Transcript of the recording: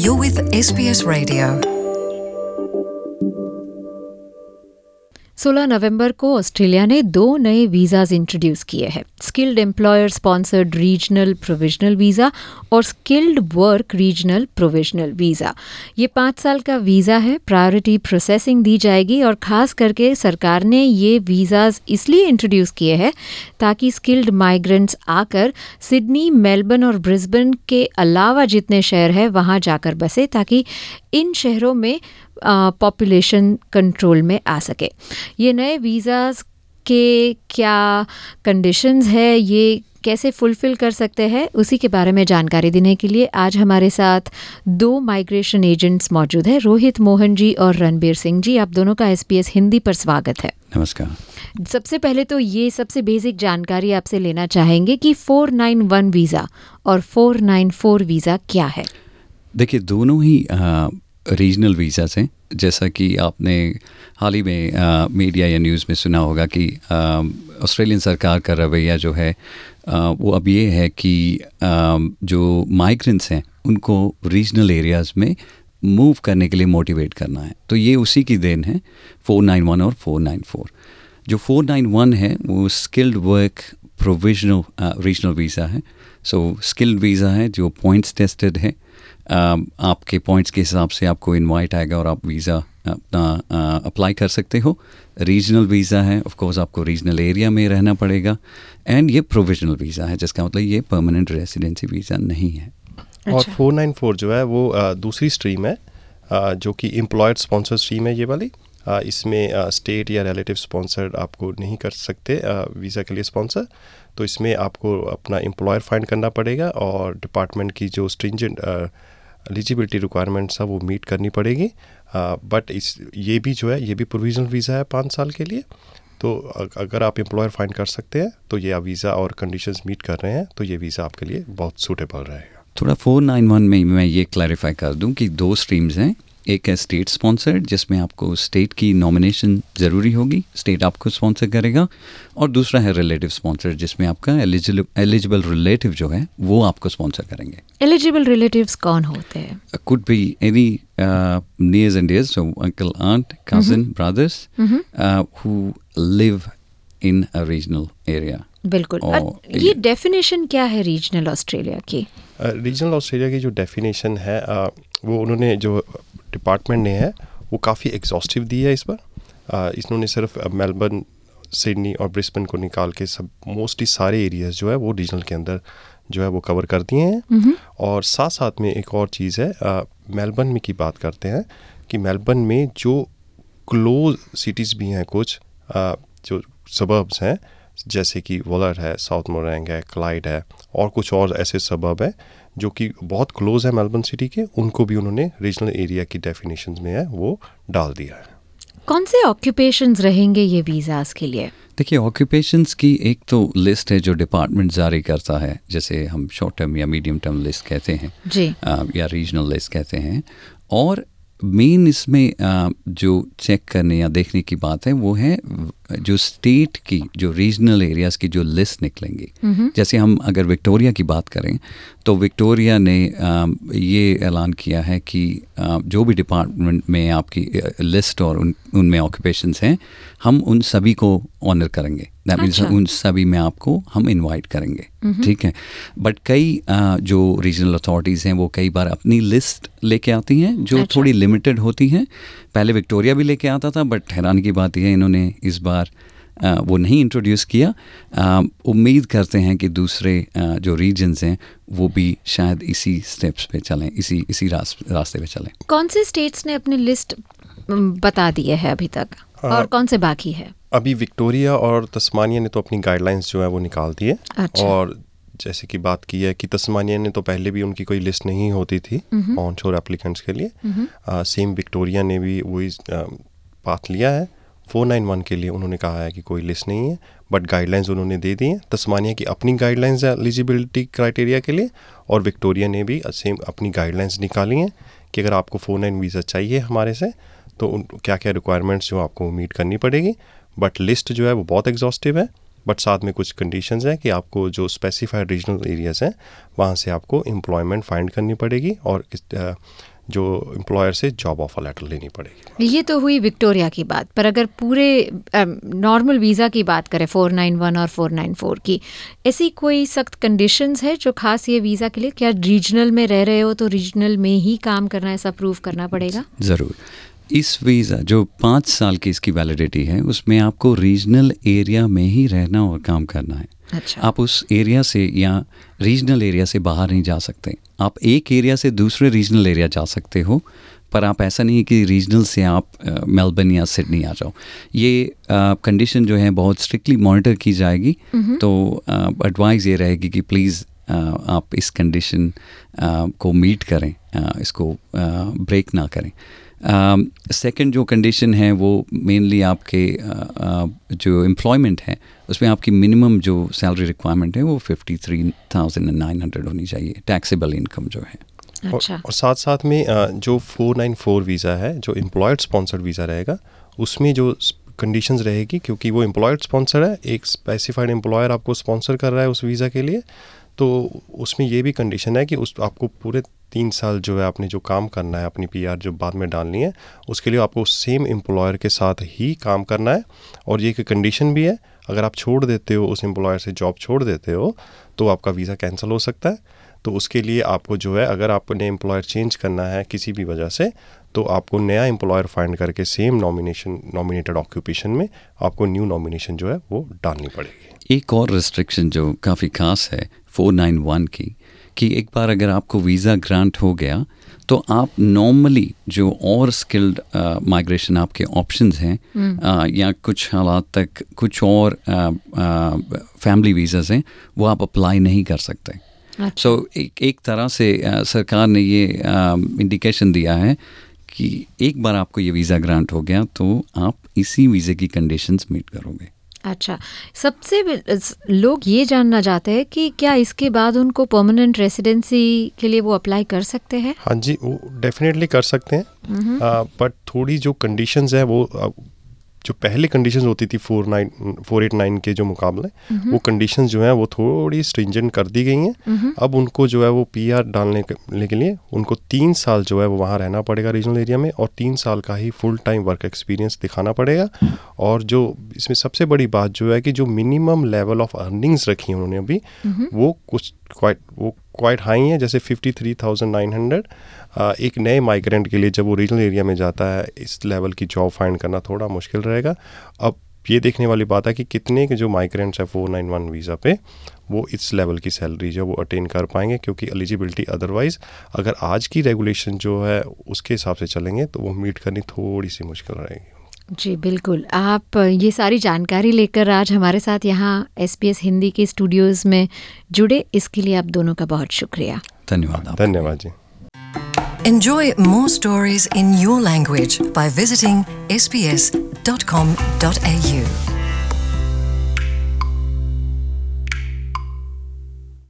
You're with SBS Radio. 16 नवंबर को Australia ने 2 नए वीज़ाज इंट्रोड्यूस किए हैं। Skilled employer sponsored regional provisional visa और skilled work regional provisional visa. ये 5 साल का वीज़ा है। प्रायोरिटी प्रोसेसिंग दी जाएगी और ख़ास करके सरकार ने ये वीज़ाज इसलिए इंट्रोड्यूस किए हैं ताकि स्किल्ड माइग्रेंट्स आकर सिडनी, मेलबर्न और ब्रिस्बेन के अलावा जितने शहर हैं वहाँ जाकर बसे, ताकि इन शहरों में पॉपुलेशन कंट्रोल में आ सके। ये नए वीज़ाज के क्या कंडीशंस है, ये कैसे फुलफ़िल कर सकते हैं, उसी के बारे में जानकारी देने के लिए आज हमारे साथ 2 माइग्रेशन एजेंट्स मौजूद हैं, रोहित मोहन जी और रणबीर सिंह जी। आप दोनों का SBS हिंदी पर स्वागत है। नमस्कार। सबसे पहले तो ये सबसे बेसिक जानकारी आपसे लेना चाहेंगे कि 491 वीज़ा और 494 वीज़ा क्या है? देखिए, दोनों ही रीजनल वीज़ास हैं। जैसा कि आपने हाल ही में मीडिया या न्यूज़ में सुना होगा कि ऑस्ट्रेलियन सरकार का रवैया जो है वो अब ये है कि जो माइग्रेंट्स हैं उनको रीजनल एरियाज़ में मूव करने के लिए मोटिवेट करना है। तो ये उसी की देन है 491 और 494। जो 491 है वो skilled work provisional regional visa है। सो स्किल्ड वीज़ा है जो पॉइंट्स टेस्टेड है। आपके पॉइंट्स के हिसाब से आपको इनवाइट आएगा और आप वीज़ा अपना अप्लाई कर सकते हो। रीजनल वीज़ा है, ऑफ कोर्स आपको रीजनल एरिया में रहना पड़ेगा। एंड ये प्रोविजनल वीज़ा है, जिसका मतलब ये परमानेंट रेसिडेंसी वीज़ा नहीं है। और 494 जो है वो दूसरी स्ट्रीम है, जो कि एम्प्लॉयर स्पॉन्सर स्ट्रीम है। ये वाली इसमें स्टेट या रिलेटिव स्पॉन्सर्ड आपको नहीं कर सकते वीज़ा के लिए स्पॉन्सर। तो इसमें आपको अपना एम्प्लॉयर फाइंड करना पड़ेगा और डिपार्टमेंट की जो स्ट्रिंजेंट एलिजिबिलिटी रिक्वायरमेंट्स है वो मीट करनी पड़ेगी। बट ये भी जो है ये भी प्रोविजनल वीज़ा है 5 साल के लिए। तो अगर आप एम्प्लॉयर फाइंड कर सकते हैं तो ये वीज़ा और कंडीशंस मीट कर रहे हैं तो ये वीज़ा आपके लिए बहुत सूटेबल रहेगा। थोड़ा 491 में मैं ये क्लैरिफाई कर दूं कि 2 स्ट्रीम्स हैं। एक है स्टेट स्पॉन्सर्ड, जिसमें आपको स्टेट की नॉमिनेशन ज़रूरी होगी, स्टेट आपको स्पॉन्सर करेगा। और दूसरा है रिलेटिव स्पॉन्सर्ड, जिसमें आपका एलिजिबल रिलेटिव जो है वो आपको स्पॉन्सर करेंगे। एलिजिबल रिलेटिव्स कौन होते हैं? Could be any nears and dears, so uncle, aunt, cousin, brothers who live in a regional area. बिल्कुल। ये डेफिनेशन क्या है रीजनल ऑस्ट्रेलिया की? रीजनल ऑस्ट्रेलिया की जो डेफिनेशन है वो उन्होंने जो डिपार्टमेंट ने है वो काफ़ी एग्जॉस्टिव दी है इस बार। इन्होंने सिर्फ मेलबर्न, सिडनी और ब्रिस्बेन को निकाल के सब मोस्टली सारे एरियाज़ जो है वो रीजनल के अंदर जो है वो कवर कर दिए हैं। और साथ साथ में एक और चीज़ है, मेलबर्न में की बात करते हैं कि मेलबर्न में जो क्लोज सिटीज़ भी हैं, कुछ जो सबर्ब्स हैं जैसे कि वुलर है, साउथ मोरैंग है, क्लाइड है और कुछ और ऐसे सबर्ब है जो कि बहुत क्लोज है मेलबर्न सिटी के, उनको भी उन्होंने रीजनल एरिया की डेफिनेशन में है वो डाल दिया है। कौन से ऑक्यूपेशंस रहेंगे ये वीज़ास के लिए? देखिए, ऑक्यूपेशंस की एक तो लिस्ट है जो डिपार्टमेंट जारी करता है, जैसे हम शॉर्ट टर्म या मीडियम टर्म लिस्ट कहते हैं जी, या रीजनल लिस्ट कहते हैं। और मेन इसमें जो चेक करने या देखने की बात है वो है जो स्टेट की जो रीजनल एरियाज़ की जो लिस्ट निकलेंगी। जैसे हम अगर विक्टोरिया की बात करें तो विक्टोरिया ने ये ऐलान किया है कि जो भी डिपार्टमेंट में आपकी लिस्ट और उनमें ऑक्यूपेशंस हैं, हम उन सभी को ऑनर करेंगे। दैट मीन्स उन सभी में आपको हम इनवाइट करेंगे, ठीक है। बट कई जो रीजनल अथॉरिटीज़ हैं वो कई बार अपनी लिस्ट लेके आती हैं जो थोड़ी लिमिटेड होती हैं। पहले विक्टोरिया भी लेके आता था, बट हैरान की बात यह है इन्होंने इस बार वो नहीं इंट्रोड्यूस किया। उम्मीद करते हैं कि दूसरे जो रीजन्स हैं वो भी शायद इसी स्टेप्स पे चलें, इसी रास्ते पे चलें। कौन से स्टेट्स ने अपनी लिस्ट बता दी है अभी तक और कौन से बाकी है? अभी विक्टोरिया और तस्मानिया ने तो अपनी गाइडलाइंस जो है वो निकाल दी है। और जैसे कि बात की है कि तस्मानिया ने तो पहले भी उनकी कोई लिस्ट नहीं होती थी ऑन शोर एप्लीकेंट्स के लिए। सेम विक्टोरिया ने भी वही पाथ लिया है। 491 के लिए उन्होंने कहा है कि कोई लिस्ट नहीं है, बट गाइडलाइंस उन्होंने दे दी हैं। तस्मानिया की अपनी गाइडलाइंस है एलिजिबिलिटी क्राइटेरिया के लिए, और विक्टोरिया ने भी सेम अपनी गाइडलाइंस निकाली हैं कि अगर आपको 491 वीज़ा चाहिए हमारे से तो क्या क्या रिक्वायरमेंट्स जो आपको मीट करनी पड़ेगी। बट लिस्ट जो है वो बहुत एग्जॉस्टिव है, बट साथ में कुछ कंडीशंस हैं कि आपको जो स्पेसिफाइड रीजनल एरियाज़ हैं वहाँ से आपको एम्प्लॉयमेंट फाइंड करनी पड़ेगी, और जो एम्प्लॉयर से जॉब ऑफर लेटर लेनी पड़ेगी। ये तो हुई विक्टोरिया की बात, पर अगर पूरे नॉर्मल वीज़ा की बात करें 491 और 494 की, ऐसी कोई सख्त कंडीशंस है जो खास ये वीज़ा के लिए? क्या रीजनल में रह रहे हो तो रीजनल में ही काम करना, ऐसा प्रूव करना पड़ेगा? ज़रूर। इस वीज़ा जो 5 साल की इसकी वैलिडिटी है, उसमें आपको रीजनल एरिया में ही रहना और काम करना है। अच्छा। आप उस एरिया से या रीजनल एरिया से बाहर नहीं जा सकते। आप एक एरिया से दूसरे रीजनल एरिया जा सकते हो, पर आप ऐसा नहीं कि रीजनल से आप मेलबर्न या सिडनी आ जाओ। ये कंडीशन जो है बहुत स्ट्रिक्टली मॉनिटर की जाएगी। तो एडवाइस ये रहेगी कि प्लीज़ आप इस कंडीशन को मीट करें, इसको ब्रेक ना करें। सेकंड जो कंडीशन है वो मेनली आपके जो एम्प्लॉयमेंट है उसमें आपकी मिनिमम जो सैलरी रिक्वायरमेंट है वो 53,900 होनी चाहिए, टैक्सेबल इनकम जो है। अच्छा। और साथ साथ में जो 494 वीज़ा है, जो एम्प्लॉयर स्पॉन्सर्ड वीज़ा रहेगा, उसमें जो कंडीशंस रहेगी, क्योंकि वो एम्प्लॉयर स्पॉन्सर है, एक स्पेसिफाइड एम्प्लॉयर आपको स्पॉन्सर कर रहा है उस वीज़ा के लिए, तो उसमें ये भी कंडीशन है कि उस आपको पूरे 3 साल जो है आपने जो काम करना है, अपनी PR जो बाद में डालनी है, उसके लिए आपको सेम एम्प्लॉयर के साथ ही काम करना है। और ये एक कंडीशन भी है, अगर आप छोड़ देते हो, उस एम्प्लॉयर से जॉब छोड़ देते हो, तो आपका वीज़ा कैंसिल हो सकता है। तो उसके लिए आपको जो है, अगर आपने एम्प्लॉयर चेंज करना है किसी भी वजह से, तो आपको नया एम्प्लॉयर फाइंड करके सेम नॉमिनेटेड ऑक्यूपेशन में आपको न्यू नॉमिनेशन जो है वो डालनी पड़ेगी। एक और रिस्ट्रिक्शन जो काफ़ी खास है 491 की, कि एक बार अगर आपको वीज़ा ग्रांट हो गया तो आप नॉर्मली जो और स्किल्ड माइग्रेशन आपके ऑप्शंस हैं या कुछ हालात तक कुछ और फैमिली वीज़ाज़ हैं, वो आप अप्लाई नहीं कर सकते। सो एक तरह से सरकार ने ये इंडिकेशन दिया है कि एक बार आपको ये वीज़ा ग्रांट हो गया तो आप इसी वीज़े की कंडीशंस मीट करोगे। अच्छा, सबसे लोग ये जानना चाहते हैं कि क्या इसके बाद उनको परमानेंट रेसिडेंसी के लिए वो अप्लाई कर सकते हैं? हाँ जी, वो डेफिनेटली कर सकते हैं, बट थोड़ी जो कंडीशंस है वो जो पहले कंडीशंस होती थी 489 के जो मुकाबले, वो कंडीशंस जो हैं वो थोड़ी स्ट्रिंजेंट कर दी गई हैं। अब उनको जो है वो PR डालने के लिए उनको 3 साल जो है वो वहाँ रहना पड़ेगा रीजनल एरिया में, और 3 साल का ही फुल टाइम वर्क एक्सपीरियंस दिखाना पड़ेगा। और जो इसमें सबसे बड़ी बात जो है कि जो मिनिमम लेवल ऑफ अर्निंग्स रखी हैं उन्होंने अभी, वो क्वाइट हाई है, जैसे 53,900। एक नए माइग्रेंट के लिए जब वो रीजनल एरिया में जाता है, इस लेवल की जॉब फाइंड करना थोड़ा मुश्किल रहेगा। अब ये देखने वाली बात है कि कितने के जो माइग्रेंट्स हैं 491 वीज़ा पे, वो इस लेवल की सैलरी जो वो अटेन कर पाएंगे, क्योंकि एलिजिबिलिटी अदरवाइज़ अगर आज की रेगुलेशन जो है उसके हिसाब से चलेंगे तो वो मीट करनी थोड़ी सी मुश्किल रहेगी। जी बिल्कुल, आप ये सारी जानकारी लेकर आज हमारे साथ यहाँ SBS हिंदी के स्टूडियोज़ में जुड़े, इसके लिए आप दोनों का बहुत शुक्रिया। धन्यवाद। धन्यवाद जी। Enjoy more stories in your language by visiting sbs.com.au.